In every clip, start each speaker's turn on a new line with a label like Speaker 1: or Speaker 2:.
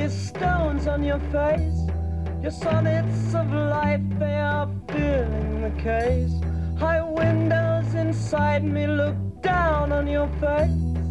Speaker 1: these stones on your face. Your sonnets of life, they are filling the case. High windows inside me look down on your face.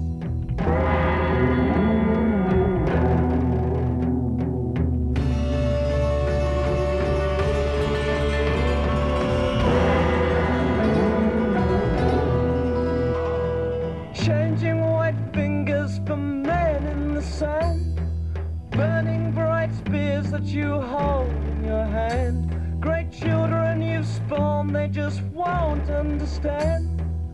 Speaker 1: Changing white fingers for men in the sand, burning bright spears that you hold in your hand. Great children you've spawned, they just won't understand.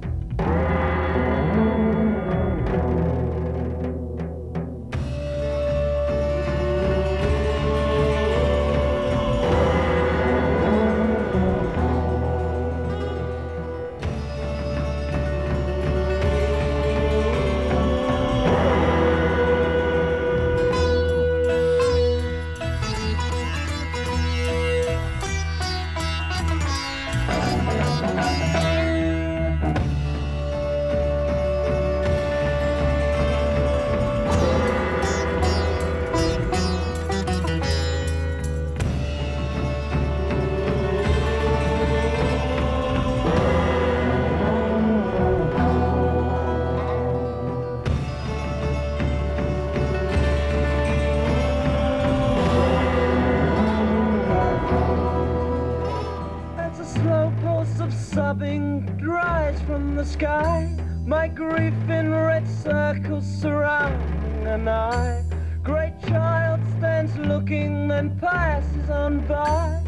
Speaker 1: Slow pulse of sobbing dries from the sky. My grief in red circles surrounding an eye. Great child stands looking, then passes on by.